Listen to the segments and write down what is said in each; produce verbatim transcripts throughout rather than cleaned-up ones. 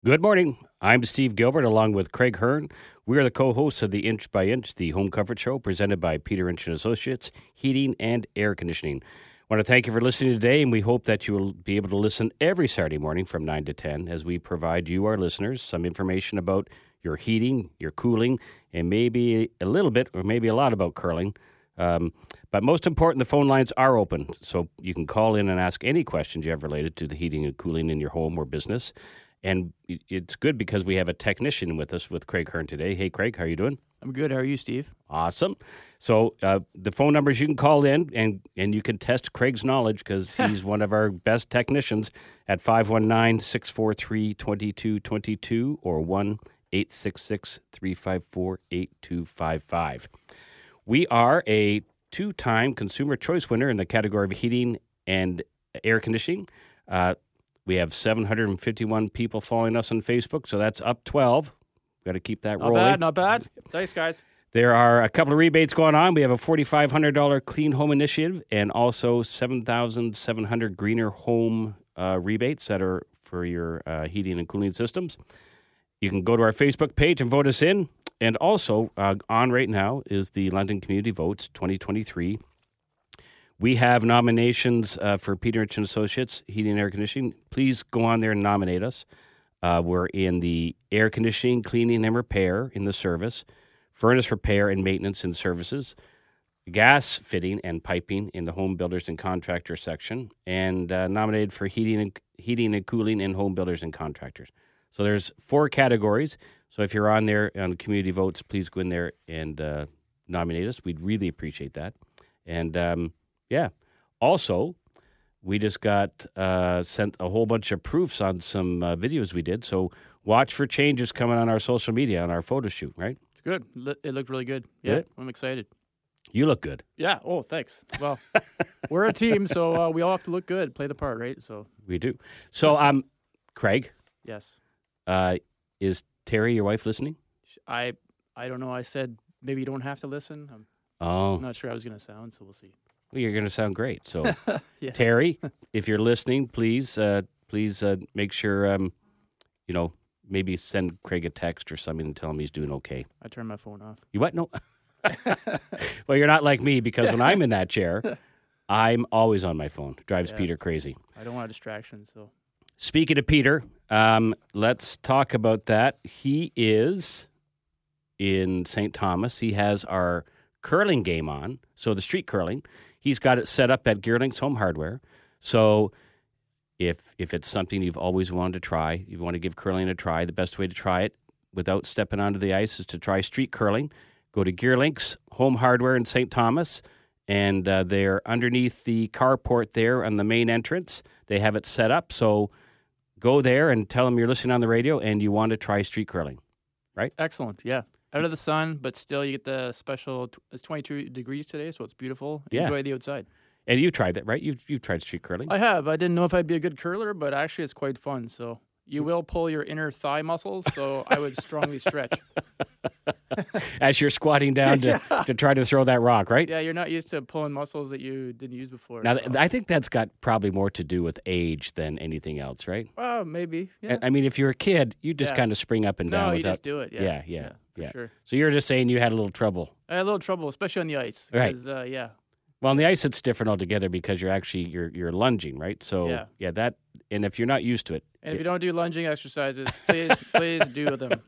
Good morning. I'm Steve Gilbert along with Craig Hearn. We are the co-hosts of the Inch by Inch, the home comfort show presented by Peter Inch and Associates, Heating and Air Conditioning. I want to thank you for listening today, and we hope that you will be able to listen every Saturday morning from nine to ten as we provide you, our listeners, some information about your heating, your cooling, and maybe a little bit or maybe a lot about curling. Um, but most important, the phone lines are open, so you can call in and ask any questions you have related to the heating and cooling in your home or business. And it's good because we have a technician with us with Craig Hearn today. Hey, Craig, how are you doing? I'm good. How are you, Steve? Awesome. So uh, the phone numbers you can call in, and, and you can test Craig's knowledge because he's one of our best technicians at five one nine, six four three, two two two two or one eight six six, three five four, eight two five five. We are a two-time Consumer Choice winner in the category of heating and air conditioning. Uh We have seven hundred fifty-one people following us on Facebook, so that's up twelve. We've got to keep that not rolling. Not bad, not bad. Thanks, guys. There are a couple of rebates going on. We have a four thousand five hundred dollars Clean Home Initiative and also seven thousand seven hundred dollars Greener Home uh, rebates that are for your uh, heating and cooling systems. You can go to our Facebook page and vote us in. And also uh, on right now is the London Community Votes twenty twenty-three. We have nominations uh, for Peter Inch and Associates, Heating and Air Conditioning. Please go on there and nominate us. Uh, we're in the air conditioning, cleaning, and repair in the service, furnace repair and maintenance and services, gas fitting and piping in the home builders and contractor section, and uh, nominated for heating and heating and cooling in home builders and contractors. So there's four categories. So if you're on there on community votes, please go in there and uh, nominate us. We'd really appreciate that. And um, Yeah. Also, we just got uh, sent a whole bunch of proofs on some uh, videos we did. So watch for changes coming on our social media, on our photo shoot, right? It's good. It looked really good. Yeah, Good? I'm excited. You look good. Yeah. Oh, thanks. Well, we're a team, so uh, we all have to look good, play the part, right? So We do. So, um, Craig, yes, uh, is Terry, your wife, listening? I I don't know. I said maybe you don't have to listen. I'm Oh, not sure how I was going to sound, so we'll see. well, you're going to sound great. So, Yeah. Terry, if you're listening, please, uh, please uh, make sure, um, you know, maybe send Craig a text or something and tell him he's doing okay. I turned my phone off. You what? No. Well, you're not like me because when I'm in that chair, I'm always on my phone. Drives Yeah. Peter crazy. I don't want a distraction, so Speaking of Peter, um, let's talk about that. He is in Saint Thomas. He has our curling game on, so the street curling. He's got it set up at Gearlinks Home Hardware. So if if it's something you've always wanted to try, you want to give curling a try, the best way to try it without stepping onto the ice is to try street curling. Go to Gearlinks Home Hardware in Saint Thomas, and uh, they're underneath the carport there on the main entrance. They have it set up, so go there and tell them you're listening on the radio and you want to try street curling, right? excellent. Yeah. Out of the sun, but still you get the special, it's twenty-two degrees today, so it's beautiful. Yeah. Enjoy the outside. And you've tried that, right? You've you've tried street curling. I have. I didn't know if I'd be a good curler, but actually it's quite fun. So you will pull your inner thigh muscles, so I would strongly stretch. As you're squatting down to, to try to throw that rock, right? Yeah, you're not used to pulling muscles that you didn't use before. Now, so. th- I think that's got probably more to do with age than anything else, right? Well, maybe. Yeah. I I mean, if you're a kid, you just Yeah. kind of spring up and no, down you without. just do it. Yeah. Yeah, yeah, for yeah. sure. So you're just saying you had a little trouble. I had a little trouble, especially on the ice. Right. 'cause, Uh, yeah. Well, on the ice, it's different altogether because you're actually you're you're lunging, right? So Yeah. yeah, that and if you're not used to it, And if you don't do lunging exercises, please, please do them.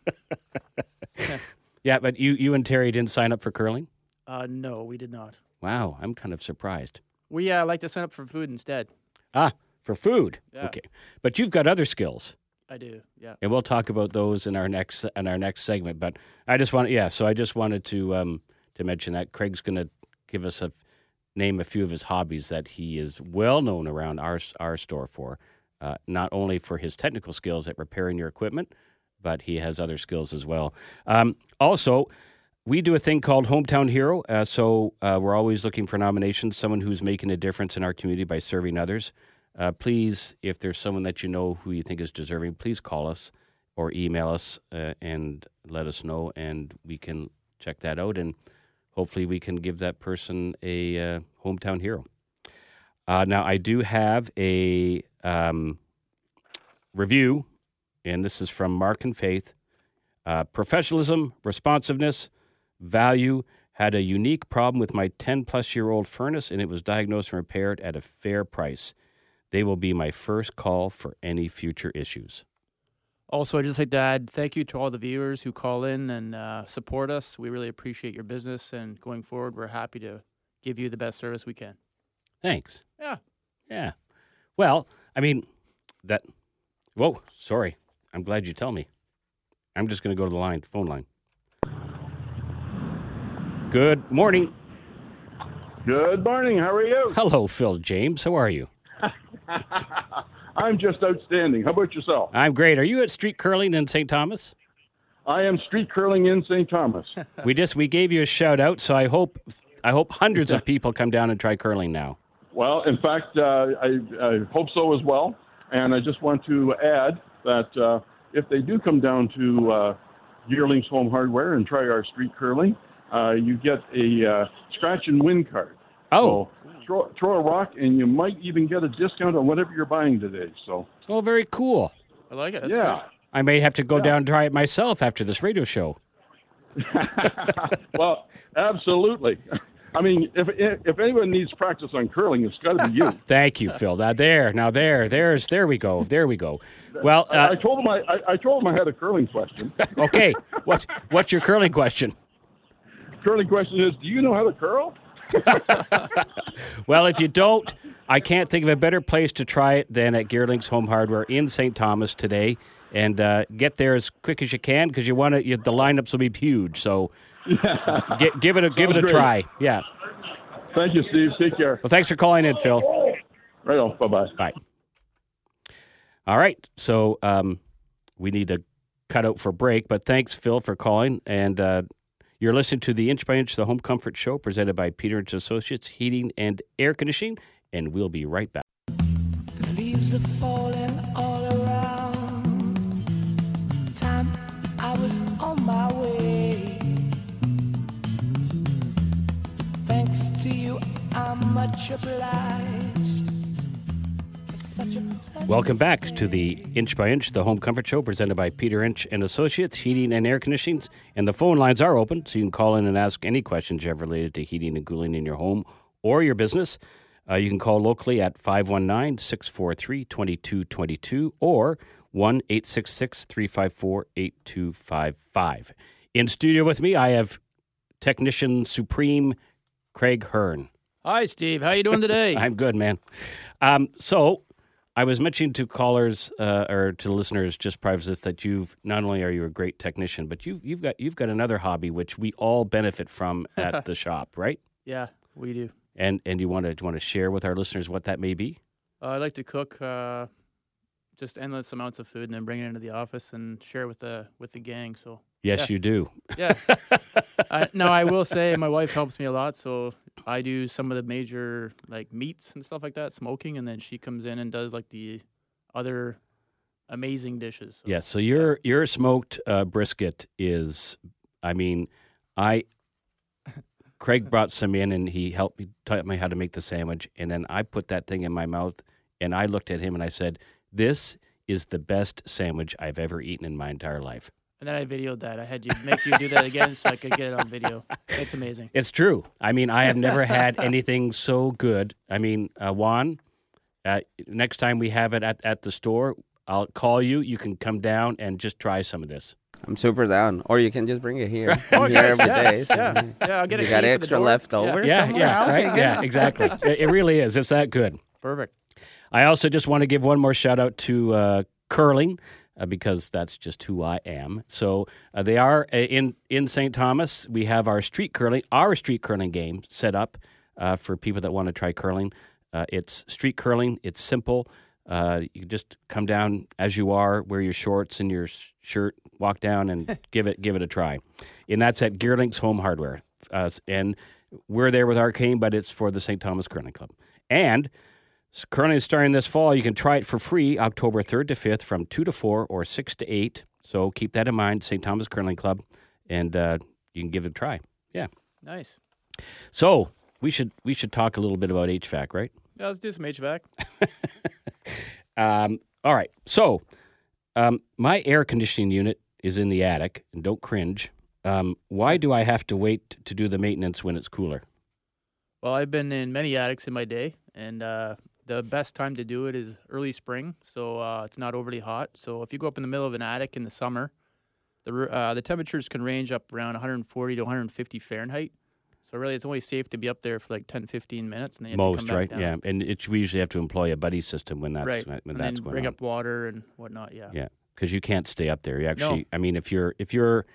yeah. But you you and Terry didn't sign up for curling. Uh, no, we did not. Wow, I'm kind of surprised. We uh, like to sign up for food instead. Ah, for food. Yeah. Okay, but you've got other skills. I do. Yeah. And we'll talk about those in our next in our next segment. But I just want, yeah. So I just wanted to um, to mention that Craig's going to give us a name a few of his hobbies that he is well known around our our store for. Uh, not only for his technical skills at repairing your equipment, but he has other skills as well. Um, also, we do a thing called Hometown Hero. Uh, so uh, we're always looking for nominations, someone who's making a difference in our community by serving others. Uh, please, if there's someone that you know who you think is deserving, please call us or email us uh, and let us know, and we can check that out, and hopefully we can give that person a uh, hometown hero. Uh, now, I do have a um, review and this is from Mark and Faith. Uh, professionalism, responsiveness, value. Had a unique problem with my ten-plus-year-old furnace, and it was diagnosed and repaired at a fair price. They will be my first call for any future issues. Also, I'd just like to add thank you to all the viewers who call in and uh, support us. We really appreciate your business, and going forward, we're happy to give you the best service we can. Thanks. Yeah. Yeah. Well, I mean, that... Whoa, sorry. I'm glad you tell me. I'm just going to go to the line, phone line. Good morning. Good morning. How are you? Hello, Phil James. How are you? I'm just outstanding. How about yourself? I'm great. Are you at Street Curling in Saint Thomas? I am street curling in Saint Thomas. we just we gave you a shout out, so I hope I hope hundreds of people come down and try curling now. Well, in fact, uh, I, I hope so as well. And I just want to add that uh, if they do come down to uh, Yearlings Home Hardware and try our street curling, uh, you get a uh, scratch and win card. Oh. So throw, throw a rock, and you might even get a discount on whatever you're buying today. So. Oh, very cool. I like it. That's yeah. good. I may have to go Yeah. down and try it myself after this radio show. Well, absolutely. I mean, if if anyone needs practice on curling, it's got to be you. Thank you, Phil. Now there, now there, there's there we go, there we go. Well, I, uh, I told him I, I, I told him I had a curling question. okay. What's what's your curling question? Curling question is, do you know how to curl? Well, if you don't, I can't think of a better place to try it than at Gearlings Home Hardware in Saint Thomas today. And uh, get there as quick as you can because you want to. You, the lineups will be huge. So get, give it a give it a great. try. Yeah. Thank you, Steve. Take care. Well, thanks for calling in, Phil. Right on. Bye-bye. Bye. All right. So um, we need to cut out for break, but thanks, Phil, for calling. And uh, you're listening to the Inch by Inch, the Home Comfort Show, presented by Peter Inch Associates Heating and Air Conditioning, and we'll be right back. The leaves are falling all around. Time I was on my way. Thanks to you, I'm much obliged. For such a pleasant Welcome back to the Inch by Inch, the Home Comfort Show, presented by Peter Inch and Associates Heating and Air Conditioning. And the phone lines are open, so you can call in and ask any questions you have related to heating and cooling in your home or your business. Uh, you can call locally at five one nine, six four three, two two two two or one eight six six, three five four, eight two five five. In studio with me, I have Technician Supreme Craig Hearn. Hi, Steve. How you doing today? I'm good, man. Um, so I was mentioning to callers uh, or to listeners just prior to this that you've not only are you a great technician, but you've you've got you've got another hobby which we all benefit from at the shop, right? Yeah, we do. And and you want to want to share with our listeners what that may be? Uh, I like to cook uh, just endless amounts of food and then bring it into the office and share with the with the gang. So Yes, yeah. you do. Yeah. I, no, I will say my wife helps me a lot. So I do some of the major like meats and stuff like that, smoking, and then she comes in and does like the other amazing dishes. So, Yes. So your your smoked uh, brisket is, I mean, I. Craig brought some in and he helped me taught me how to make the sandwich, and then I put that thing in my mouth and I looked at him and I said, "This is the best sandwich I've ever eaten in my entire life." And then I videoed that. I had you make you do that again so I could get it on video. It's amazing. It's true. I mean, I have never had anything so good. I mean, uh, Juan, uh, next time we have it at, at the store, I'll call you. You can come down and just try some of this. I'm super down. Or you can just bring it here. Oh, I'm here yeah, every yeah, day. So yeah, yeah. I'll get you a got key for the extra door. left Yeah. over Yeah, somewhere? yeah, I'll right? take it. Yeah, exactly. it, it really is. It's that good. Perfect. I also just want to give one more shout out to uh, curling uh, because that's just who I am. So uh, they are uh, in in Saint Thomas. We have our street curling, our street curling game set up uh, for people that want to try curling. Uh, it's street curling. It's simple. Uh, you can just come down as you are, wear your shorts and your s- shirt, walk down and give it give it a try. And that's at Gearlings Home Hardware. Uh, and we're there with Arcane, but it's for the Saint Thomas Curling Club. And so curling is starting this fall. You can try it for free October third to fifth from two to four or six to eight. So keep that in mind, Saint Thomas Curling Club, and uh, you can give it a try. Yeah. Nice. So we should we should talk a little bit about H V A C, right? Yeah, let's do some H V A C. Um, all right. So Um, my air conditioning unit is in the attic, and don't cringe. Um, why do I have to wait to do the maintenance when it's cooler? Well, I've been in many attics in my day, and uh, the best time to do it is early spring, so uh, it's not overly hot. So if you go up in the middle of an attic in the summer, the uh, the temperatures can range up around one forty to one fifty Fahrenheit. So really, it's only safe to be up there for like ten, fifteen minutes, and then you have Most, to come right? back down. Yeah, and it's, we usually have to employ a buddy system when that's right. when and that's then going bring on. up water and whatnot. Yeah. Yeah, because you can't stay up there. You actually, No. I mean, if you're if you're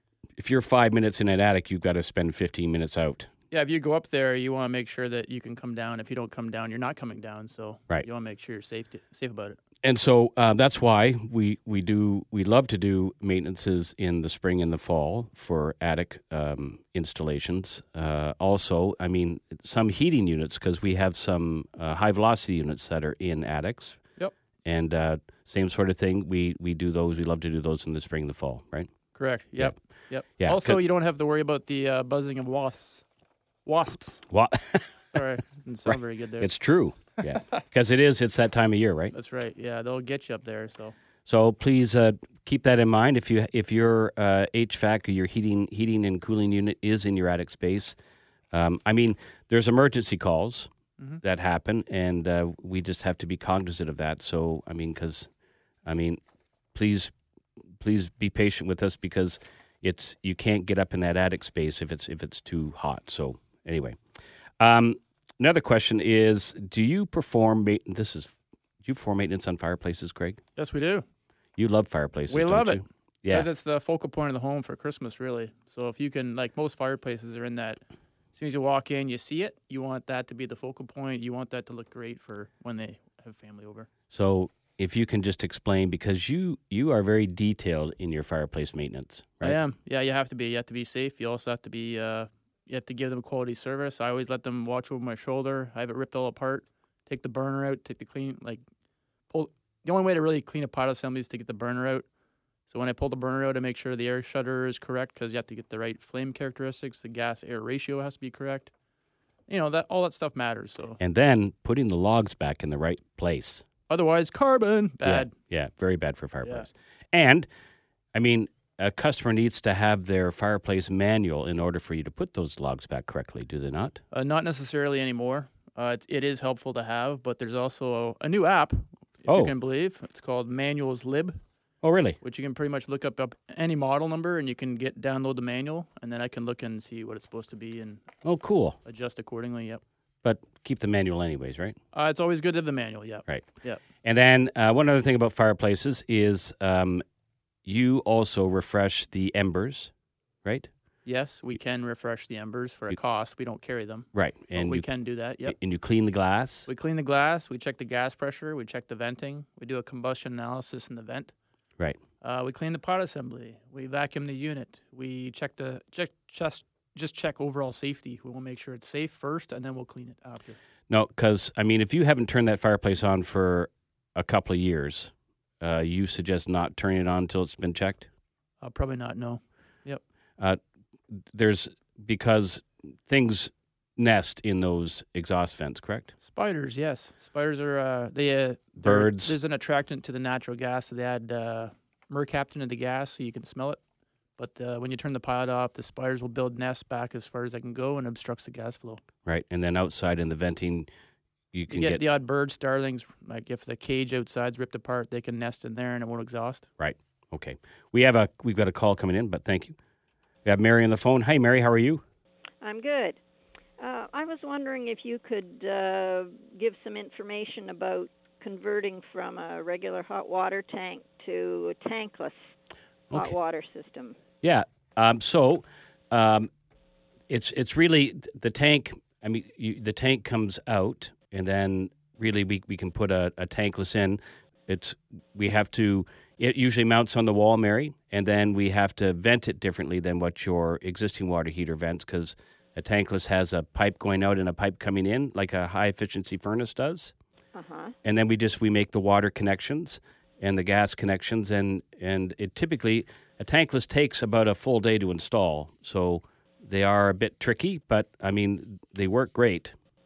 if you're five minutes in an attic, you've got to spend fifteen minutes out. Yeah, if you go up there, you want to make sure that you can come down. If you don't come down, you're not coming down. So Right. you want to make sure you're safe to, safe about it. And so uh, that's why we, we do we love to do maintenances in the spring and the fall for attic um, installations. Uh, also, I mean, some heating units, because we have some uh, high velocity units that are in attics. Yep. And uh, same sort of thing. We we do those. We love to do those in the spring and the fall, right? Correct. Yep. Yep. Yeah, Also, 'cause- you don't have to worry about the uh, buzzing of wasps. Wasps. What? Sorry, didn't sound very good there. It's true. Yeah, because it is. It's that time of year, right? That's right. Yeah, they'll get you up there. So So please uh, keep that in mind. If you if your uh, H V A C or your heating heating and cooling unit is in your attic space, um, I mean, there's emergency calls Mhm. that happen, and uh, we just have to be cognizant of that. So I mean, because I mean, please please be patient with us because it's you can't get up in that attic space if it's if it's too hot. So anyway, um, another question is: do you perform ma- this is do you perform maintenance on fireplaces, Craig? yes, we do. You love fireplaces. We don't love you? it. Yeah. Because it's the focal point of the home for Christmas, really. So if you can, like most fireplaces are in that, as soon as you walk in, you see it. You want that to be the focal point. You want that to look great for when they have family over. So if you can just explain, because you you are very detailed in your fireplace maintenance, right? I am. Yeah, you have to be. You have to be safe. You also have to be. Uh, you have to give them quality service. I always let them watch over my shoulder. I have it ripped all apart. Take the burner out. Take the clean. Like pull. The only way to really clean a pot assembly is to get the burner out. So when I pull the burner out, I make sure the air shutter is correct because you have to get the right flame characteristics. The gas air ratio has to be correct. You know that all that stuff matters. So And then putting the logs back in the right place. otherwise, carbon bad. Yeah, yeah, very bad for fireplace. And I mean, a customer needs to have their fireplace manual in order for you to put those logs back correctly, do they not? Uh, not necessarily anymore. Uh, it's, it is helpful to have, but there's also a, a new app, if Oh. you can believe. It's called Manuals Lib, Oh, really? which you can pretty much look up, up any model number and you can get download the manual, and then I can look and see what it's supposed to be and Oh, cool. adjust accordingly. Yep. But keep the manual anyways, right? Uh, it's always good to have the manual. Yep. Right. Yep. And then uh, one other thing about fireplaces is um, you also refresh the embers, right? Yes, we can refresh the embers for a cost. We don't carry them, Right. but And we you can do that. Yep. and you clean the glass. We clean the glass. We check the gas pressure. We check the venting. We do a combustion analysis in the vent. Right. Uh, we clean the pot assembly. We vacuum the unit. We check the check just just check overall safety. We will make sure it's safe first, and then we'll clean it after. No, because I mean, if you haven't turned that fireplace on for a couple of years, uh, you suggest not turning it on until it's been checked. Uh, probably not. No. Yep. Uh, there's because things nest in those exhaust vents, correct? Spiders. Yes. Spiders are uh, they uh, they're- Birds. There's an attractant to the natural gas. So they add uh, mercaptan to the gas so you can smell it. But uh, when you turn the pilot off, the spiders will build nests back as far as they can go and obstructs the gas flow. Right, and then outside in the venting, you You can get, get, the odd bird starlings. Like if the cage outside's ripped apart, they can nest in there and it won't exhaust. right. Okay, we have a we've got a call coming in, but thank you. We have Mary on the phone. Hi, Mary. How are you? I'm good. Uh, I was wondering if you could uh, give some information about converting from a regular hot water tank to a tankless hot Okay. water system. Yeah. Um, so, um, it's it's really the tank. I mean, you, the tank comes out, and then really we we can put a, a tankless in. It's we have to. It usually mounts on the wall, Mary, and then we have to vent it differently than what your existing water heater vents, because a tankless has a pipe going out and a pipe coming in, like a high efficiency furnace does. Uh-huh. And then we just we make the water connections and the gas connections, and and it typically a tankless takes about a full day to install, so they are a bit tricky, but I mean they work great.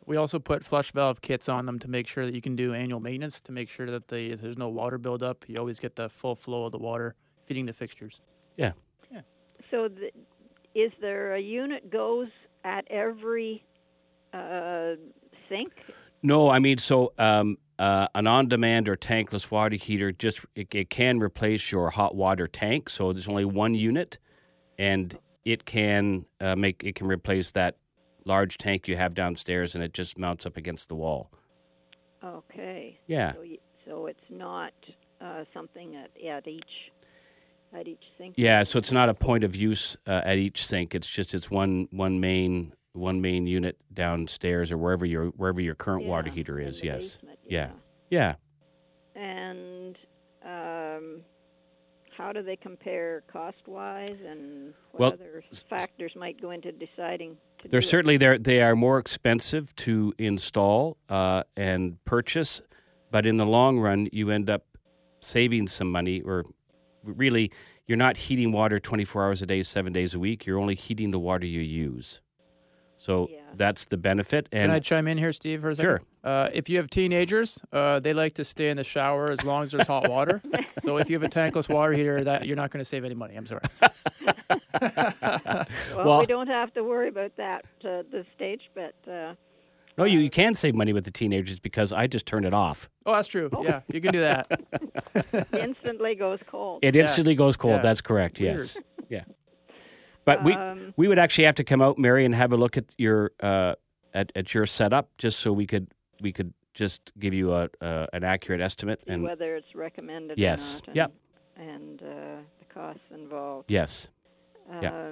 We also put flush valve kits on them to make sure that you can do annual maintenance to make sure that they, there's no water buildup. You always get the full flow of the water feeding the fixtures. Yeah. Yeah. So, the, is there a unit goes at every uh, sink? No, I mean, so um, uh, an on-demand or tankless water heater, just it, it can replace your hot water tank. So there's only one unit, and it can uh, make it can replace that large tank you have downstairs, and it just mounts up against the wall. Okay. Yeah. So, y- so it's not uh, something at, at each at each sink. Yeah, so it's not a point of use uh, at each sink. It's just it's one one main one main unit downstairs or wherever your wherever your current Yeah, water heater in is. the Yes. basement, Yeah. yeah. Yeah. And um, how do they compare cost-wise, and what Well, other factors might go into deciding to They're do certainly they're, they are more expensive to install uh, and purchase, but in the long run, you end up saving some money. Or really, you're not heating water twenty-four hours a day, seven days a week. You're only heating the water you use. So Yeah. that's the benefit. And Can I chime in here, Steve, for a second? Sure. Uh, if you have teenagers, uh, they like to stay in the shower as long as there's hot water. So if you have a tankless water heater, that you're not going to save any money. I'm sorry. Well, Well- we don't have to worry about that uh, at this stage, but uh, no, you, you can save money with the teenagers because I just turn it off. Oh, that's true. Yeah, you can do that. instantly goes cold. It instantly goes cold. Yeah. That's correct. Weird. Yes. Yeah. But we Um, we would actually have to come out, Mary, and have a look at your uh, at, at your setup, just so we could we could just give you a uh, an accurate estimate. see And whether it's recommended Yes. or not. Yep. And, and uh, the costs involved. yes, Um, Yeah.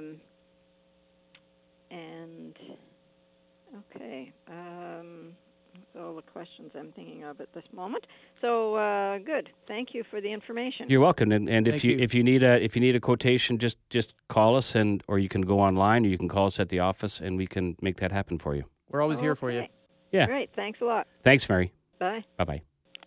And okay, um, that's all the questions I'm thinking of at this moment. So uh, good. Thank you for the information. you're welcome. And, and if Thank you, you. if you need a if you need a quotation, just just call us, and or you can go online, or you can call us at the office, and we can make that happen for you. We're always here for you. Okay. Yeah. Great. Thanks a lot. Thanks, Mary. Bye. Bye bye.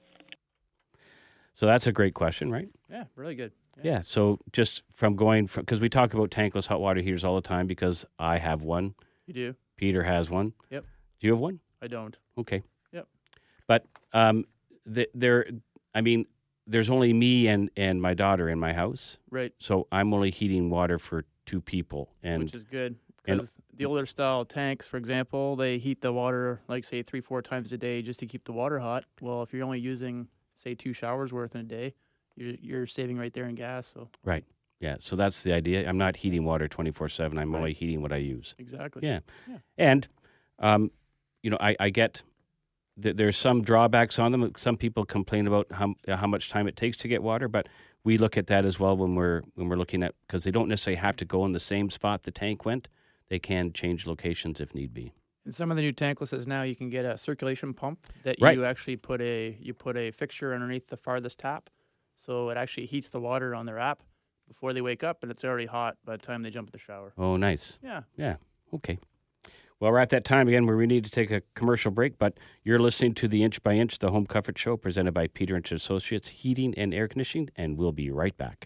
So that's a great question, right? Yeah, really good. Yeah. So just from going from because we talk about tankless hot water heaters all the time because I have one, You do? Peter has one. Yep. Do you have one? I don't. Okay. Yep. But um, the, there, I mean, there's only me and, and my daughter in my house, Right, so I'm only heating water for two people. And which is good. and- Because the older style tanks, for example, they heat the water, like, say, three, four times a day just to keep the water hot. Well, if you're only using, say, two showers worth in a day, you're, you're saving right there in gas. So right, yeah. So that's the idea. I'm not heating water twenty-four seven. I'm Right. only heating what I use. exactly. Yeah. Yeah. And, um, you know, I, I get th- there's some drawbacks on them. Some people complain about how how much time it takes to get water, but we look at that as well when we're when we're looking at because they don't necessarily have to go in the same spot the tank went. They can change locations if need be. In some of the new tanklesses now, you can get a circulation pump that Right. you actually put a you put a fixture underneath the farthest tap, so it actually heats the water on their app before they wake up, and it's already hot by the time they jump in the shower. Oh, nice. Yeah. Yeah. Okay. Well, we're at that time again where we need to take a commercial break, but you're listening to the Inch by Inch, the Home Comfort Show, presented by Peter Inch Associates Heating and Air Conditioning, and we'll be right back.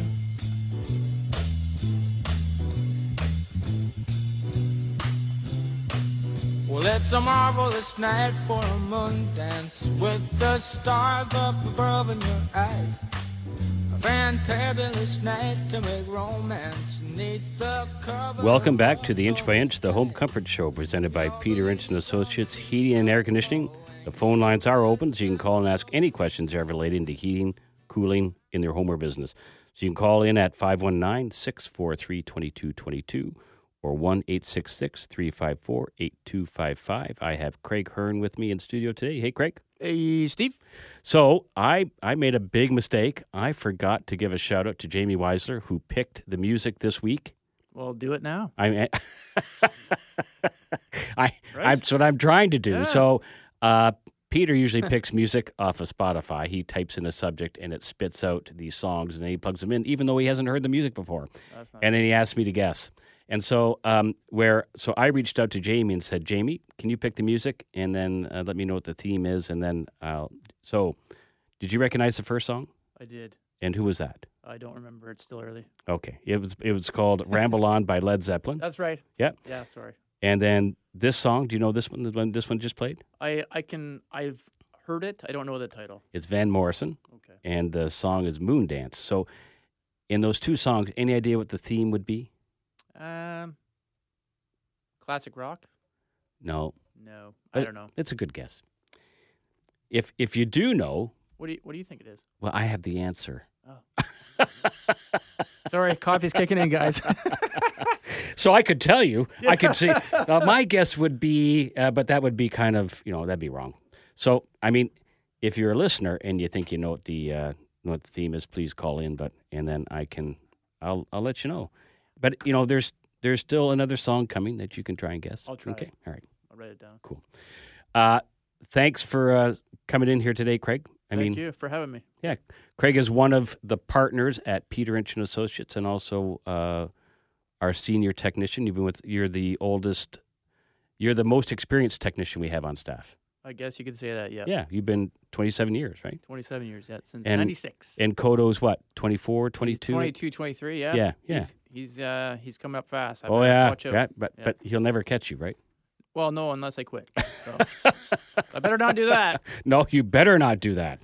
Well, it's a marvelous night for a moon dance with the stars up above in your eyes. A fantabulous night to make romance neath the cover. Welcome back to the Inch by Inch, the Home Comfort Show, presented by Peter Inch and Associates Heating and Air Conditioning. The phone lines are open, so you can call and ask any questions that are relating to heating, cooling in your home or business. So you can call in at five one nine, six four three, two two two two or one eight six six, three five four, eight two five five. I have Craig Hearn with me in studio today. Hey, Craig. Hey, Steve. So I, I made a big mistake. I forgot to give a shout out to Jamie Weisler, who picked the music this week. Well, do it now. I, I, Right. that's what I'm trying to do. Yeah. So, uh, Peter usually picks music off of Spotify. He types in a subject and it spits out these songs, and then he plugs them in, even though he hasn't heard the music before. That's not And then he asked me to guess. And so, um, where so I reached out to Jamie and said, "Jamie, can you pick the music and then uh, let me know what the theme is?" And then, I'll. So, did you recognize the first song? I did. And who was that? I don't remember. It's still early. Okay, it was it was called "Ramble On" by Led Zeppelin. That's right. Yeah. Yeah, sorry. And then this song, do you know this one? The one this one just played? I I can I've heard it. I don't know the title. It's Van Morrison, Okay. and the song is Moon Dance. So, in those two songs, any idea what the theme would be? Um. Classic rock? No, No, But- I don't know. it's a good guess. If if you do know, What do you What do you think it is? well, I have the answer. Sorry, coffee's kicking in, guys. So I could tell you, I could see. Uh, my guess would be, uh, but that would be kind of, you know, that'd be wrong. So, I mean, if you're a listener and you think you know what the uh, know what the theme is, please call in. But and then I can, I'll I'll let you know. But you know, there's there's still another song coming that you can try and guess. I'll try Okay, it. all right, I'll write it down. cool. Uh, thanks for uh, coming in here today, Craig. I Thank mean, you for having me. yeah, Craig is one of the partners at Peter Inch and Associates, and also uh, our senior technician. You've been with. You're the oldest. You're the most experienced technician we have on staff. I guess you could say that. Yeah. Yeah, you've been twenty-seven years, right? twenty-seven years. Yeah, since And- ninety-six. And Kodo's what? twenty-four, He's twenty-two? twenty-two, twenty-three. Yeah. Yeah, yeah. He's he's, uh, he's coming up fast. I Oh better yeah, Watch out. yeah, but Yeah. but he'll never catch you, right? Well, no, unless I quit. So. I better not do that. No, you better not do that.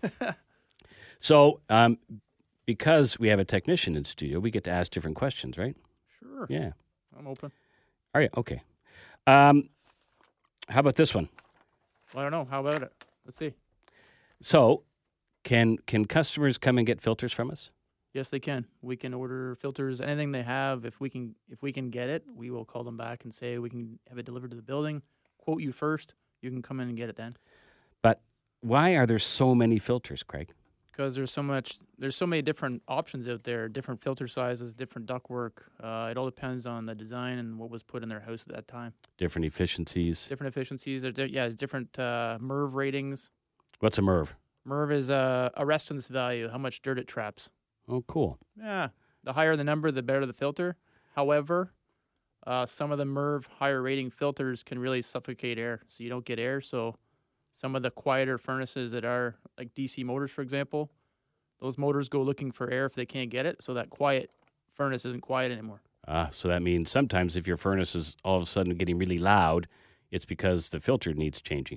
So, um, because we have a technician in studio, we get to ask different questions, right? Sure. Yeah. I'm open. All right. Okay. Um, how about this one? Well, I don't know. How about it? Let's see. So, can can customers come and get filters from us? Yes, they can. We can order filters, anything they have. If we can, if we can get it, we will call them back and say we can have it delivered to the building. Quote you first. You can come in and get it then. But why are there so many filters, Craig? Because there's so much, there's so many different options out there, different filter sizes, different ductwork. Uh, it all depends on the design and what was put in their house at that time. Different efficiencies. Different efficiencies. There's di- yeah, there's different uh, M R V ratings. What's a M R V? M R V is uh, arrestance value, how much dirt it traps. Oh, cool. Yeah, the higher the number, the better the filter. However, uh, some of the M R V higher rating filters can really suffocate air, so you don't get air. So some of the quieter furnaces that are like D C motors, for example, those motors go looking for air if they can't get it. So that quiet furnace isn't quiet anymore. Ah, so that means sometimes if your furnace is all of a sudden getting really loud, it's because the filter needs changing.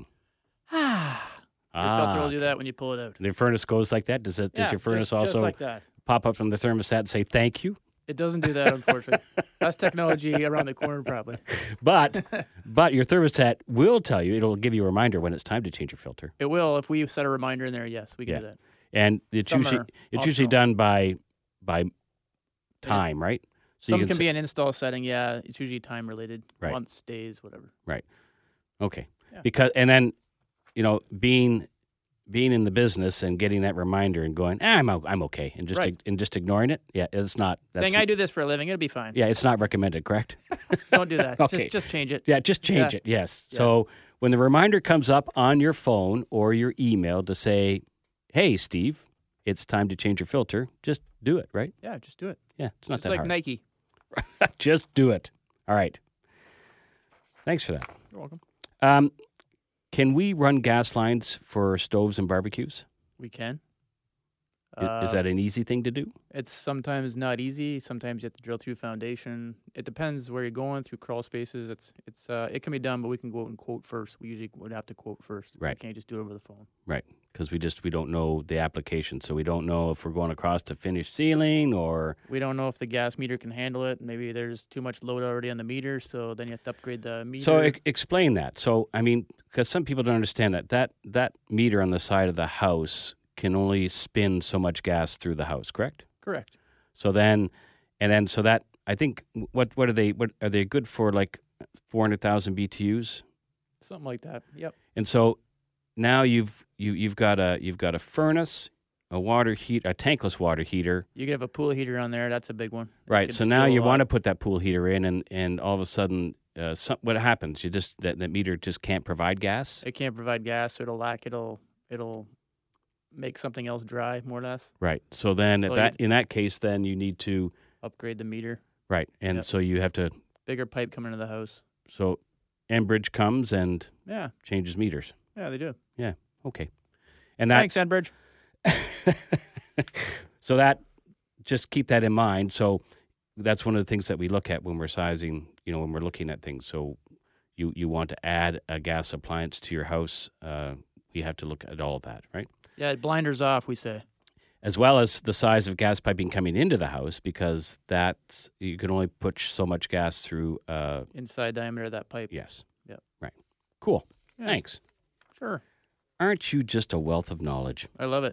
Your filter will do that when you pull it out. The furnace goes like that? Does it? Yeah, does your furnace just, also just like that? pop up from the thermostat and say thank you? It doesn't do that, unfortunately. That's technology around the corner, probably. But but your thermostat will tell you. It'll give you a reminder when it's time to change your filter. It will if we set a reminder in there. Yes, we can Yeah. do that. And it's Some usually are it's usually optional. done by by time, right? So Some you can, s- be an install setting. Yeah, it's usually time related, Right. months, days, whatever. okay. Yeah. Because and then you know being being in the business and getting that reminder and going, ah, I'm o- I'm okay, and just Right. and just ignoring it. Yeah, it's not. That's Saying I do this for a living, it'll be fine. Yeah, it's not recommended. Correct. Don't do that. Okay. Just just change it. Yeah, just change Yeah. it. Yes. Yeah. So when the reminder comes up on your phone or your email to say, "Hey, Steve, it's time to change your filter," just do it. Right? Yeah, just do it. Yeah, it's not It's that like hard. Nike. Just do it. All right. Thanks for that. You're welcome. Um, can we run gas lines for stoves and barbecues? We can. I- Is Uh, that an easy thing to do? It's sometimes not easy. Sometimes you have to drill through foundation. It depends where you're going through crawl spaces. It's it's uh, it can be done, but we can go out and quote first. We usually would have to quote first. Right. We can't just do it over the phone. Right. Because we just we don't know the application, so we don't know if we're going across to finished ceiling or We don't know if the gas meter can handle it. Maybe there's too much load already on the meter, so then you have to upgrade the meter. So e- explain that. So I mean, because some people don't understand that that that meter on the side of the house can only spin so much gas through the house, correct? Correct. So then, and then so that I think what what are they? What are they good for? Like four hundred thousand B T Us, Something like that. Yep. and so now you've you you've got a you've got a furnace, a water heat, a tankless water heater, You could have a pool heater on there. That's a big one. It right? could So now steal a you lot. want to put that pool heater in, and and all of a sudden, uh, some, what happens? You just that that meter just can't provide gas. It can't provide gas, so it'll lack. It'll it'll make something else dry, more or less. Right. So then, So at that you'd- in that case, then you need to Upgrade the meter. right, and Yep. so you have to. Bigger pipe coming into the house. So Enbridge comes and Yeah. changes meters. Yeah, they do. Okay, and that Thanks, Enbridge. so that just keep that in mind. So that's one of the things that we look at when we're sizing. You know, when we're looking at things. So you, you want to add a gas appliance to your house, uh, we have to look at all of that, right? Yeah, blinders off, we say. As well as the size of gas piping coming into the house, because that's you can only push so much gas through. Uh, Inside diameter of that pipe. yes. Yep. Right. Cool. Yeah. Thanks. Sure. Aren't you just a wealth of knowledge? I love it.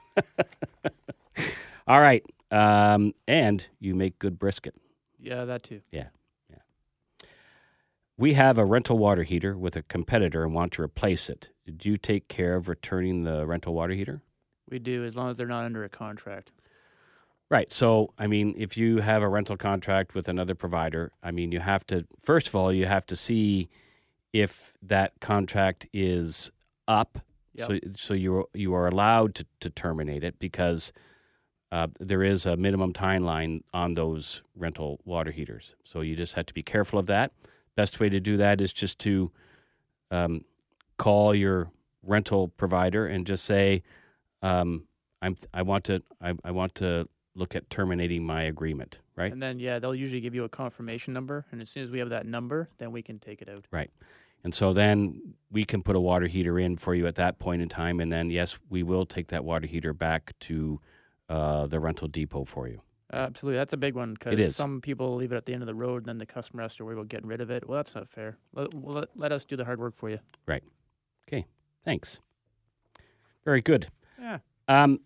All right. Um, and you make good brisket. Yeah, that too. Yeah. Yeah. We have a rental water heater with a competitor and want to replace it. Did you take care of returning the rental water heater? We do, as long as they're not under a contract. Right. So, I mean, if you have a rental contract with another provider, I mean, you have to, first of all, you have to see if that contract is up. Yep. So, so you you are allowed to, to terminate it because uh, there is a minimum timeline on those rental water heaters. So you just have to be careful of that. Best way to do that is just to um, call your rental provider and just say, um, "I'm I want to I, I want to look at terminating my agreement." Right. And then, yeah, they'll usually give you a confirmation number. And as soon as we have that number, then we can take it out. Right. And so then we can put a water heater in for you at that point in time. And then, yes, we will take that water heater back to uh, the rental depot for you. Uh, absolutely. That's a big one It is. because some people leave it at the end of the road and then the customer has to worry about getting rid of it. Well, that's not fair. Let, let, let us do the hard work for you. Right. Okay. Thanks. Very good. Yeah. Um,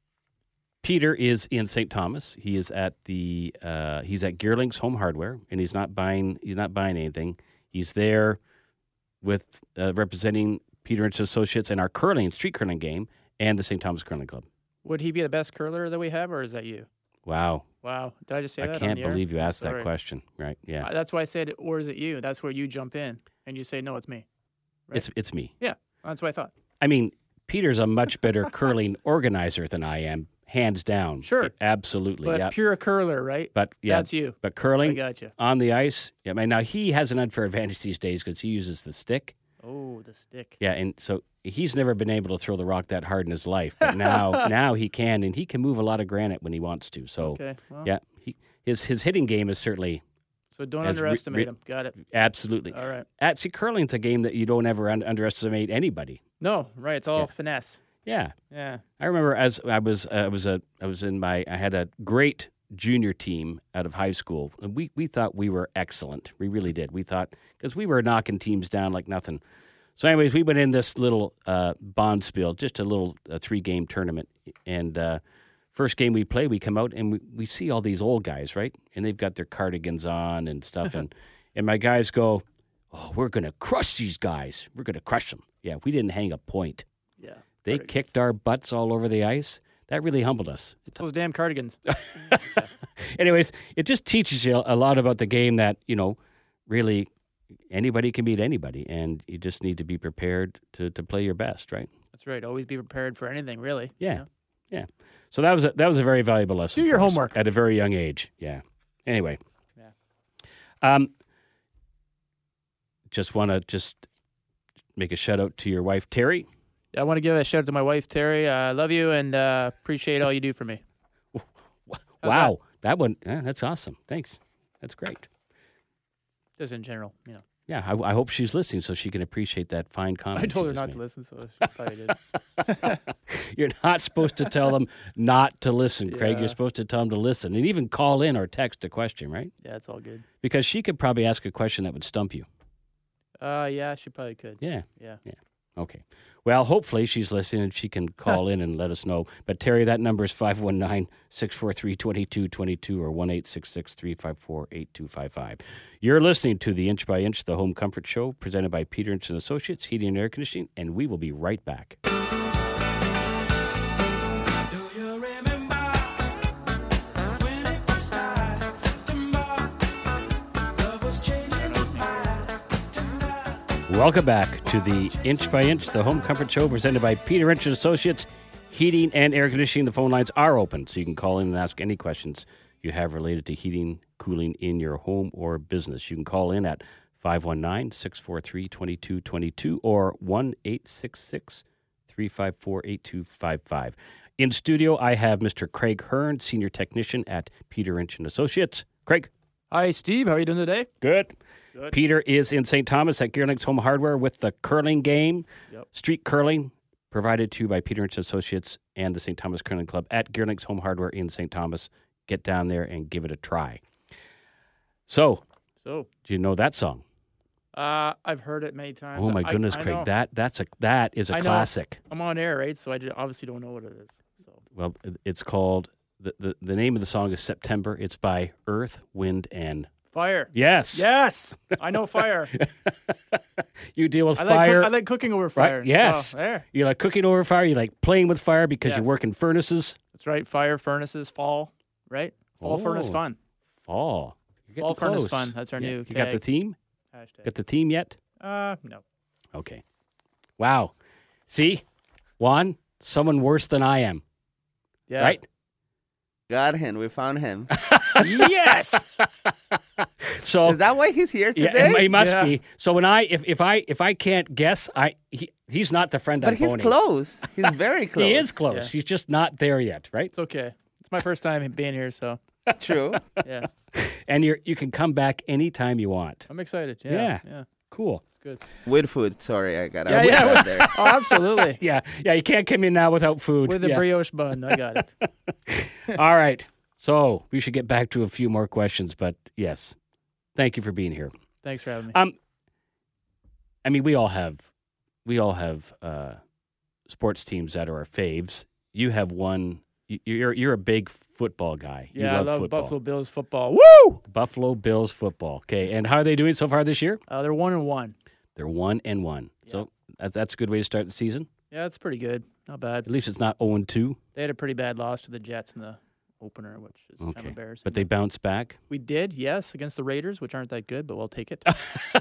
Peter is in Saint Thomas. He is at the uh, he's at Gearlings Home Hardware, and he's not buying he's not buying anything. He's there with uh, representing Peter and Associates in our curling street curling game and the Saint Thomas Curling Club. Would he be the best curler that we have, or is that you? Wow. Wow. Did I just say I that? on can't the air? believe you asked that Sorry. question. Right. Yeah. Uh, that's why I said, or is it you? That's where you jump in and you say, no, it's me. Right? It's it's me. Yeah. That's what I thought. I mean, Peter's a much better curling organizer than I am, hands down. Sure. Absolutely. But yeah. pure curler, right? But yeah, That's you. But I curling got you. on the ice. I mean, now he has an unfair advantage these days because he uses the stick. Oh, the stick. Yeah, and so he's never been able to throw the rock that hard in his life, but now now he can, and he can move a lot of granite when he wants to. So Okay. Well, yeah, he, his his hitting game is certainly So don't As re- underestimate re- him. Got it. absolutely. All right. At see, curling's a game that you don't ever un- underestimate anybody. No, right. It's all Yeah. finesse. Yeah, Yeah. I remember as I was uh, I was a I was in my I had a great junior team out of high school, and we we thought we were excellent. We really did. We thought because we were knocking teams down like nothing. So, anyways, we went in this little uh, Bonspiel, just a little uh, three-game tournament. And uh, first game we play, we come out and we, we see all these old guys, right? And they've got their cardigans on and stuff. and and my guys go, "Oh, we're going to crush these guys. We're going to crush them." Yeah, we didn't hang a point. Yeah. They Cardigans. kicked our butts all over the ice. That really humbled us. Those damn cardigans. Anyways, it just teaches you a lot about the game that, you know, really anybody can beat anybody, and you just need to be prepared to, to play your best, right? That's right. Always be prepared for anything, really. Yeah, You know? yeah. So that was a, that was a very valuable lesson. Do your for us homework. at a very young age. Yeah. Anyway, Yeah. um, just want to just make a shout out to your wife Terry. I want to give a shout out to my wife, Terry. I uh, love you and uh, appreciate all you do for me. Wow, that one, yeah, that's awesome. Thanks. That's great. Just in general, you know. Yeah, I, I hope she's listening so she can appreciate that fine comment. I told she her just not made. to listen, so she probably did. You're not supposed to tell them not to listen, Craig. Yeah. You're supposed to tell them to listen and even call in or text a question, right? Yeah, it's all good. Because she could probably ask a question that would stump you. Uh, yeah, she probably could. Yeah. Yeah. Okay. Well, hopefully she's listening and she can call in and let us know. But Terry, that number is five one nine, six four three, two two two two or one eight six six, three five four, eight two five five. You're listening to the Inch by Inch, the Home Comfort Show, presented by Peter Inch and Associates, Heating and Air Conditioning, and we will be right back. Do you remember twenty-first night, September? Love was changing my tonight. Welcome back to the Inch by Inch, the Home Comfort Show, presented by Peter Inch and Associates, Heating and Air Conditioning. The phone lines are open, so you can call in and ask any questions you have related to heating, cooling in your home or business. You can call in at five one nine, six four three, two two two two or one eight six six, three five four, eight two five five. In studio, I have Mister Craig Hearn, Senior Technician at Peter Inch and Associates. Craig. Hi, Steve. How are you doing today? Good. Good. Peter is in Saint Thomas at Gearlinks Home Hardware with the curling game. Yep. Street curling provided to you by Peter and Associates and the Saint Thomas Curling Club at Gearlinks Home Hardware in Saint Thomas. Get down there and give it a try. So, So, do you know that song? uh, I've heard it many times. Oh my I- goodness, I Craig! know. That that's a that is a I know. classic. I'm on air, right? So I ju- obviously don't know what it is. So Well, it's called the, the the name of the song is September. It's by Earth, Wind, and fire. Yes, Yes, I know fire. You deal with I like fire. cook- I like cooking over fire. Right? Yes. So, there. You like cooking over fire. You like playing with fire because you Yes. work in furnaces. That's right. Fire furnaces, fall. Right. Fall furnace Oh. fun. Fall. You're getting Fall furnace close. fun. That's our Yeah. new You got the tag. theme? Hashtag. Got the theme yet? Uh, no. Okay. Wow. See, Juan, someone worse than I am. Yeah. Right? Got him. We found him. Yes. So Is that why he's here yeah, today? he must Yeah. be. So when I if, if I if I can't guess, I he, he's not the friend but I'm he's phoning. close. He's very close. He is close. Yeah. He's just not there yet, right? It's okay. It's my first time being here, so True. yeah, And you're you can come back anytime you want. I'm excited. Yeah. Yeah. Yeah. Cool. Good. With food. Sorry, I got to Yeah, put yeah. that there. Oh, absolutely. Yeah. Yeah, you can't come in now without food. With a Yeah. brioche bun. I got it. All right. So we should get back to a few more questions, but yes. Thank you for being here. Thanks for having me. Um, I mean, we all have, we all have uh, sports teams that are our faves. You have one. you- You're you're a big football guy. You Yeah, I love love football. Buffalo Bills football. Woo! Buffalo Bills football. Okay, and how are they doing so far this year? Uh, they're one and one. They're one and one. So that's that's a good way to start the season. Yeah, it's pretty good. Not bad. At least it's not zero and two. They had a pretty bad loss to the Jets in the opener, which is kind of Okay, embarrassing. but they bounced back. we did, yes, against the Raiders, which aren't that good, but we'll take it.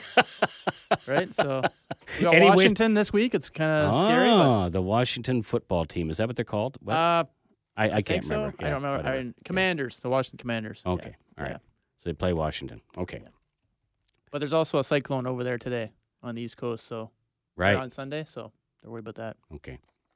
Right? So we got Anyway- Washington this week. It's kind of scary, but Oh, the Washington football team. Is that what they're called? What? uh, I, I, I, can't think so. remember. I Yeah, don't remember. whatever. I mean, Commanders, the Washington Commanders. Yeah. Okay, all right. Yeah. So they play Washington. Okay, But there's also a cyclone over there today on the East Coast, so right. on Sunday, so don't worry about that. Okay.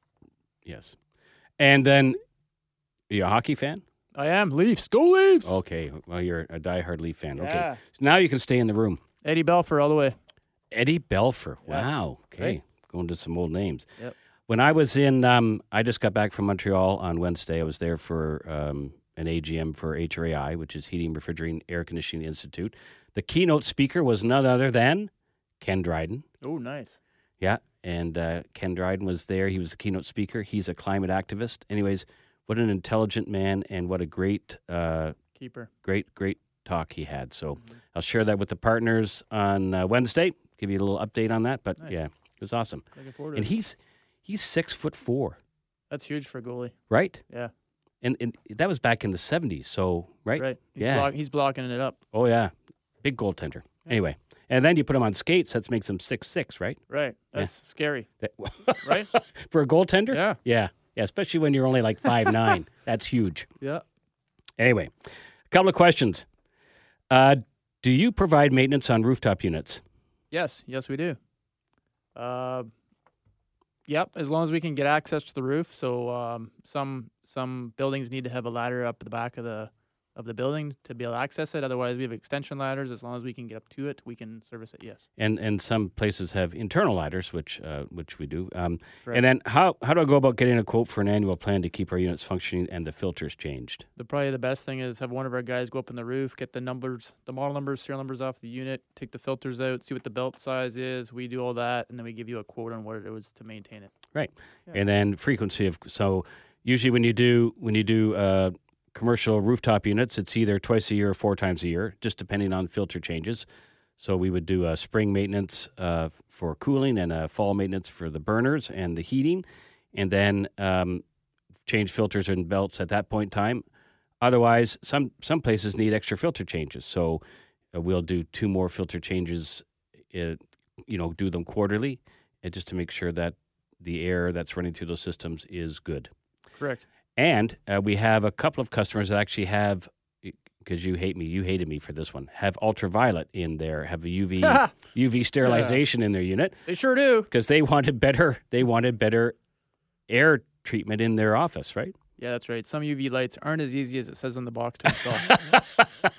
Yes. And then, are you a hockey fan? I am Leafs. Go Leafs! Okay. Well, you're a diehard Leaf fan. Okay. Yeah. So now you can stay in the room. Eddie Belfour all the way. Eddie Belfour. Yeah. Wow. Okay. Right. Going to some old names. Yep. When I was in, um, I just got back from Montreal on Wednesday. I was there for um, an A G M for H R A I, which is Heating, Refrigerating, Air Conditioning Institute. The keynote speaker was none other than Ken Dryden. Oh, nice. Yeah, and uh, Ken Dryden was there. He was the keynote speaker. He's a climate activist. Anyways, what an intelligent man, and what a great, uh, Keeper. great, great talk he had. So I'll share that with the partners on uh, Wednesday. Give you a little update on that. But Nice. yeah, it was awesome. Looking forward to And it. he's he's six foot four, That's huge for a goalie. right? Yeah. And and that was back in the seventies. So right, Right. He's Yeah. block- he's blocking it up. Oh yeah, big goaltender. Anyway, and then you put him on skates. That makes him six six, right? Right. That's scary. That, Right? for a goaltender. Yeah. yeah, yeah. Especially when you're only like five nine. That's huge. Yeah. Anyway, a couple of questions. Uh, do you provide maintenance on rooftop units? Yes. Yes, we do. Uh, yep. As long as we can get access to the roof. So um, some some buildings need to have a ladder up the back of the of the building to be able to access it. Otherwise, we have extension ladders. As long as we can get up to it, we can service it. Yes. And and some places have internal ladders, which uh, which we do. Um, Correct. and then how how do I go about getting a quote for an annual plan to keep our units functioning and the filters changed? The probably the best thing is have one of our guys go up on the roof, get the numbers, the model numbers, serial numbers off the unit, take the filters out, see what the belt size is. We do all that, and then we give you a quote on what it was to maintain it. Right. Yeah. And then frequency of so usually when you do when you do uh, commercial rooftop units, it's either twice a year or four times a year, just depending on filter changes. So we would do a spring maintenance uh, for cooling and a fall maintenance for the burners and the heating, and then um, change filters and belts at that point in time. Otherwise, some some places need extra filter changes, so uh, we'll do two more filter changes. Uh, you know, do them quarterly, and just to make sure that the air that's running through those systems is good. Correct. And uh, we have a couple of customers that actually have, because you hate me, you hated me for this one, have ultraviolet in there, have a U V U V sterilization in their unit They sure do. because they wanted better. They wanted better air treatment in their office, right? Yeah, that's right. Some U V lights aren't as easy as it says on the box to install.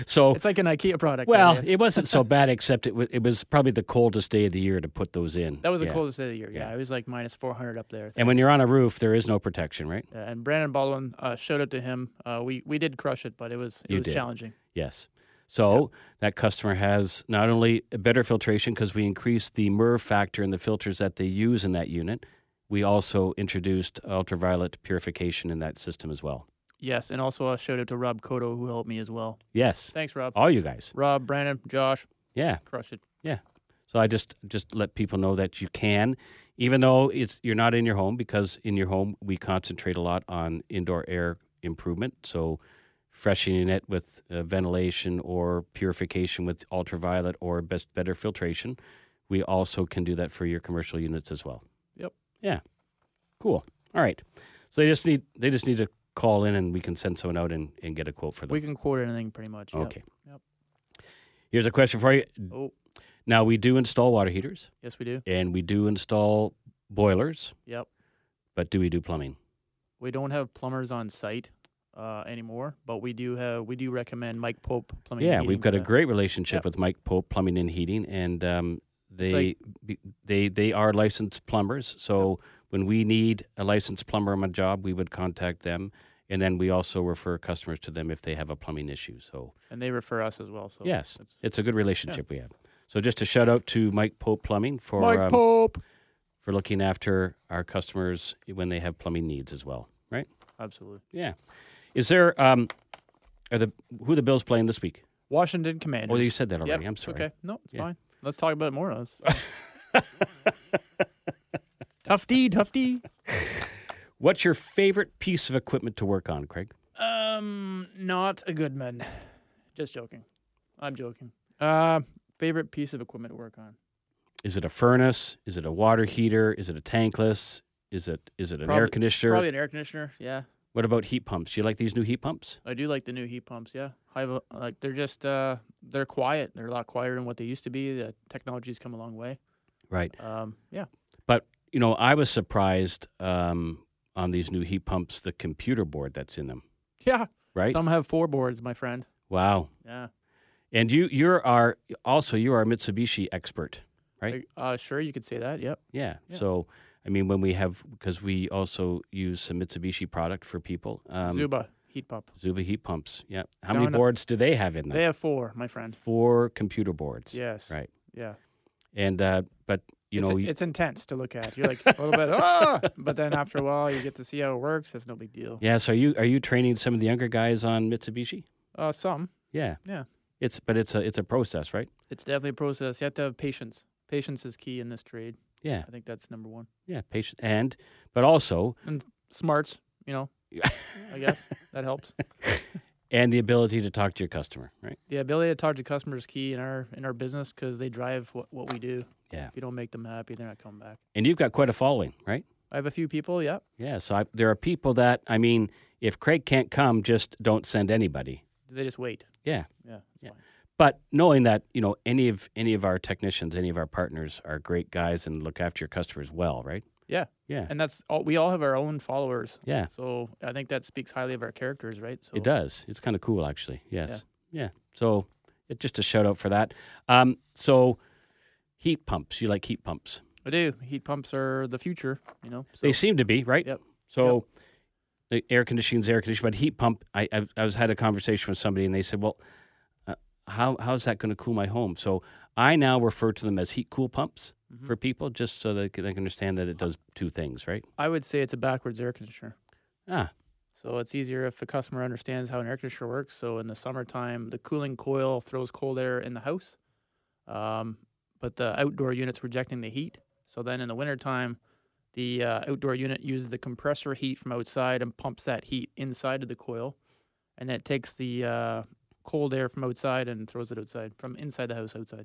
So It's like an IKEA product. I well, guess. it wasn't so bad, except it, w- it was probably the coldest day of the year to put those in. that was the Yeah. coldest day of the year. Yeah, Yeah. it was like minus four hundred up there. And when you're on a roof, there is no protection, right? Yeah, and Brandon Baldwin, uh, shout out to him. Uh, we we did crush it, but it was it You was did. challenging. Yes. So that customer has not only a better filtration because we increased the MERV factor in the filters that they use in that unit, we also introduced ultraviolet purification in that system as well. Yes, and also a shout out to Rob Cotto who helped me as well. Yes. Thanks, Rob. All you guys. Rob, Brandon, Josh, Yeah. crush it. Yeah. So I just just let people know that you can, even though it's you're not in your home, because in your home we concentrate a lot on indoor air improvement. So freshening it with uh, ventilation or purification with ultraviolet or best better filtration. We also can do that for your commercial units as well. Yep. Yeah. Cool. All right. So they just need they just need to call in and we can send someone out and, and get a quote for them. We can quote anything pretty much. Yep. Okay. Yep. Here's a question for you. Oh, Now we do install water heaters yes, we do. and we do install boilers, Yep. but do we do plumbing? We don't have plumbers on site uh, anymore, but we do have we do recommend Mike Pope Plumbing. Yeah, and we've got a Heating. great relationship Yep. with Mike Pope Plumbing and Heating, and um, they like- be- they they are licensed plumbers. So when we need a licensed plumber on a job, we would contact them, and then we also refer customers to them if they have a plumbing issue. So and they refer us as well. So yes, it's- it's a good relationship we have. So just a shout out to Mike Pope Plumbing for Mike um, Pope. for looking after our customers when they have plumbing needs as well. Right? Absolutely. Yeah. Is there um, are the who are the Bills playing this week? Washington Commanders. Oh, you said that Yep, already. I'm it's sorry. Okay, no, it's Yeah. fine. Let's talk about it more. Let's- tough D, tough D. What's your favorite piece of equipment to work on, Craig? Um, not a good man. Just joking. I'm joking. Uh, favorite piece of equipment to work on? Is it a furnace? Is it a water heater? Is it a tankless? Is it is it an air Probably- conditioner? Probably an air conditioner. Yeah, What about heat pumps? Do you like these new heat pumps? I do like the new heat pumps. Yeah, I have a, like they're just uh they're quiet. They're a lot quieter than what they used to be. The technology's come a long way. Right. Um, yeah. But, you know, I was surprised um, on these new heat pumps, the computer board that's in them, Yeah. right? Some have four boards, my friend. Wow. Yeah. And you you're our also you are a Mitsubishi expert, right? Uh, sure, you could say that. Yep. Yeah. Yeah. So, I mean, when we have, because we also use some Mitsubishi product for people. Um, Zuba heat pump. Zuba heat pumps. Yeah. How Down many the- boards do they have in them? They have four, my friend. Four computer boards. Yes. Right. Yeah. And, uh, but, you it's, know, you- it's intense to look at. You're like a little bit, ah, but then after a while, you get to see how it works. It's no big deal. yeah. So are you, are you training some of the younger guys on Mitsubishi? Uh, some. Yeah. Yeah. It's, but it's a, it's a process, right? It's definitely a process. You have to have patience. Patience is key in this trade. Yeah. I think that's number one. Yeah. Patient. And, but also, And smarts, you know, I guess that helps. and the ability to talk to your customer, right? The ability to talk to customers is key in our in our business because they drive what, what we do. Yeah. If you don't make them happy, they're not coming back. And you've got quite a following, right? I have a few people. Yeah. Yeah. So I, there are people that, I mean, if Craig can't come, just don't send anybody. They just wait. Yeah. Yeah. That's Yeah. fine. But knowing that, you know, any of any of our technicians, any of our partners are great guys and look after your customers well, right? Yeah. Yeah. And that's all. We all have our own followers. Yeah. So I think that speaks highly of our characters, right? So It does. It's kind of cool, actually. Yes. Yeah. So it, just a shout out for that. Um, so heat pumps. You like heat pumps? I do. Heat pumps are the future. You know. So, They seem to be, right? Yep. So the air conditioning's air conditioning, but heat pump. I I, I was had a conversation with somebody, and they said, "Well, uh, how how's that going to cool my home?" So I now refer to them as heat cool pumps Mhm. for people, just so they can, they can understand that it does two things, right? I would say it's a backwards air conditioner. Ah, So it's easier if the customer understands how an air conditioner works. So in the summertime, the cooling coil throws cold air in the house, um, but the outdoor unit's rejecting the heat. So then in the wintertime, the uh, outdoor unit uses the compressor heat from outside and pumps that heat inside of the coil, and then it takes the uh, cold air from outside and throws it outside, from inside the house outside.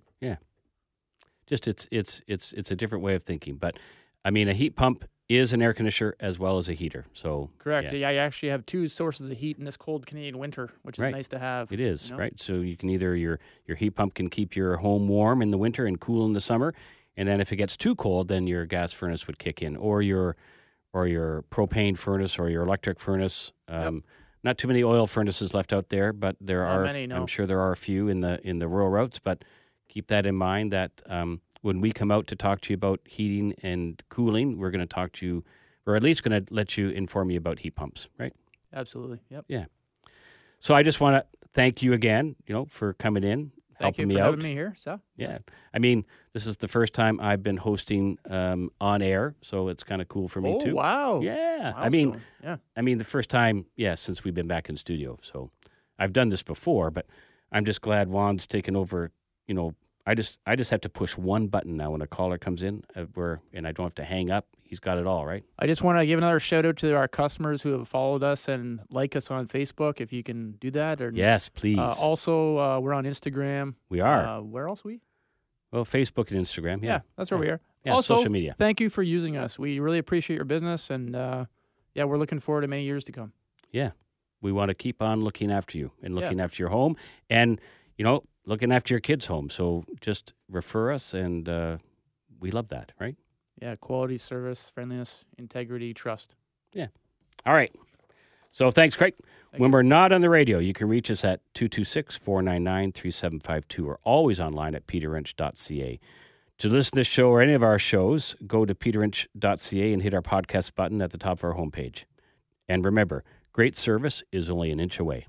just it's it's it's it's a different way of thinking. But I mean, a heat pump is an air conditioner as well as a heater. So Correct. yeah, Yeah, I actually have two sources of heat in this cold Canadian winter, which is Right. nice to have. it is, you know? right? So you can either your your heat pump can keep your home warm in the winter and cool in the summer, and then if it gets too cold, then your gas furnace would kick in, or your or your propane furnace or your electric furnace. Um, not too many oil furnaces left out there, but there Not are. many, no. I'm sure there are a few in the in the rural routes. But keep that in mind that um, when we come out to talk to you about heating and cooling, we're going to talk to you, or at least going to let you inform you about heat pumps, right? Absolutely. Yep. Yeah. So I just want to thank you again, you know, for coming in, Thank helping you me for out. having me here, Sal. Yeah. I mean, this is the first time I've been hosting um, on air, so it's kind of cool for me Oh, too. wow. Yeah. I mean, Milestone. yeah. I mean, the first time, yeah, since we've been back in studio. So I've done this before, but I'm just glad Juan's taken over. You know, I just I just have to push one button now when a caller comes in, uh, where and I don't have to hang up. He's got it all, right? I just want to give another shout out to our customers who have followed us and like us on Facebook, if you can do that. Or Yes, please. Uh, also, uh, we're on Instagram. we are. Uh, where else are we? Well, Facebook and Instagram. Yeah. Yeah, that's where Yeah. we are. Yeah, also, social media. Thank you for using us. We really appreciate your business, and uh, yeah, we're looking forward to many years to come. Yeah. We want to keep on looking after you and Yeah. looking after your home and, you know, looking after your kids' home. So just refer us, and uh, we love that, right? Yeah, quality, service, friendliness, integrity, trust. All right. So thanks, Craig. Thank when we're not on the radio, you can reach us at two two six, four nine nine, three seven five two or always online at peter wrench dot c a. To listen to this show or any of our shows, go to peter wrench dot c a and hit our podcast button at the top of our homepage. And remember, great service is only an inch away.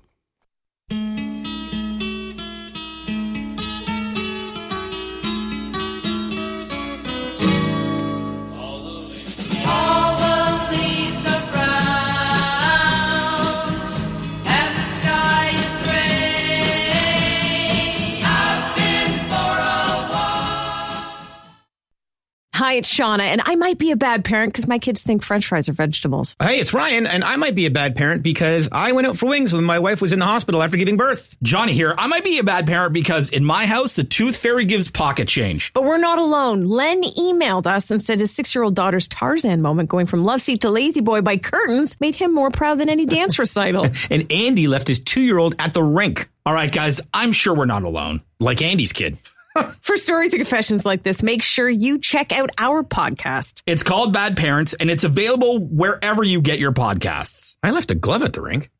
All the leaves are brown and the sky is gray. I've been for a walk. Hi, it's Shauna, and I might be a bad parent because my kids think French fries are vegetables. Hey, it's Ryan, and I might be a bad parent because I went out for wings when my wife was in the hospital after giving birth. Johnny here. I might be a bad parent because in my house, the tooth fairy gives pocket change. But we're not alone. Len emailed us and said his six-year-old daughter's Tarzan moment going from love seat to lazy boy by curtains made him more proud than any dance recital. And Andy left his two-year-old at the rink. All right, guys, I'm sure we're not alone. Like Andy's kid. For stories and confessions like this, make sure you check out our podcast. It's called Bad Parents, and it's available wherever you get your podcasts. I left a glove at the rink.